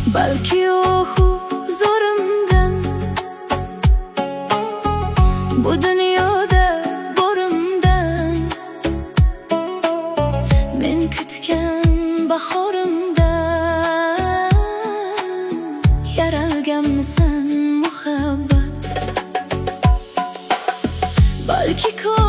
balki o huzurimdan, bu dunyoda borimdan, men kutgan bahorimdan yaralganmisan muhabbat. Balki